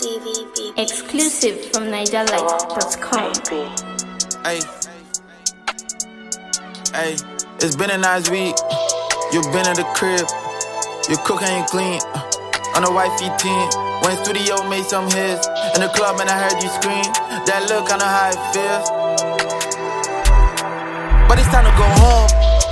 Exclusive from NigerLight.com. Hey, hey, it's been a nice week. You've been at the crib. Your cook ain't clean. On a wifey team. Went studio, made some hits. In the club and I heard you scream. That look, I know how it feels. But it's time to go home.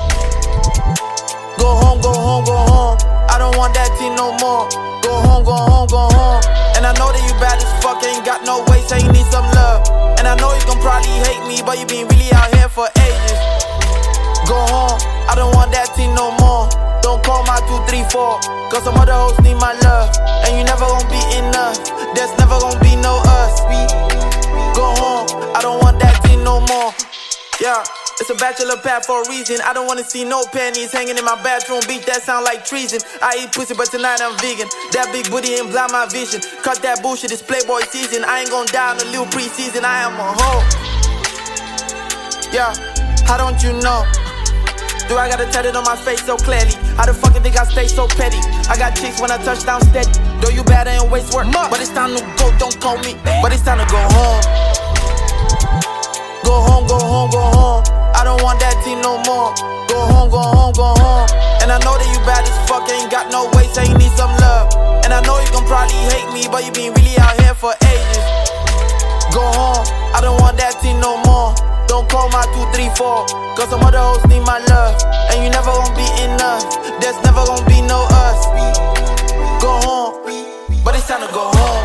Go home, go home, go home. I don't want that team no more. Go home, go home, go home. And I know that you bad as fuck, ain't got no waist, so you need some love. And I know you can probably hate me, but you been really out here for ages. Go home, I don't want that team no more. Don't call my 234, cause some other hoes need my love. And you never gon' be enough, there's never gon' be no us. Go home, I don't want that team no more. Yeah, it's a bachelor pad for a reason. I don't wanna see no panties hanging in my bathroom. Beat that sound like treason. I eat pussy but tonight I'm vegan. That big booty ain't blind my vision. Cut that bullshit, it's Playboy season. I ain't gon' die in a little preseason. I am a hoe. Yeah, how don't you know? Do I gotta tell it on my face so clearly? How the fuck you think I stay so petty? I got chicks when I touch down steady. Though you bad, I ain't waste work. But it's time to go, don't call me. But it's time to go home. Go home, go home, go home. I don't want that team no more. Go home, go home, go home. And I know that you bad as fuck, ain't got no waist, so you need some love. And I know you can probably hate me, but you been really out here for ages. Go home, I don't want that team no more. Don't call my 234, cause some other hoes need my love. And you never gon' be enough, there's never gon' be no us. Go home, but it's time to go home.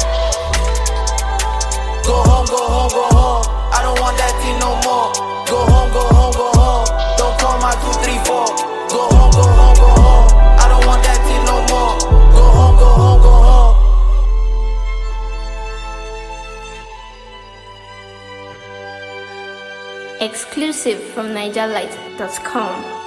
Go home, go home, go home. I don't want that team no more. Go home, go home, go home. Don't call my 234. Go home, go home, go home. I don't want that team no more. Go home, go home, go home. Exclusive from NigerLight.com.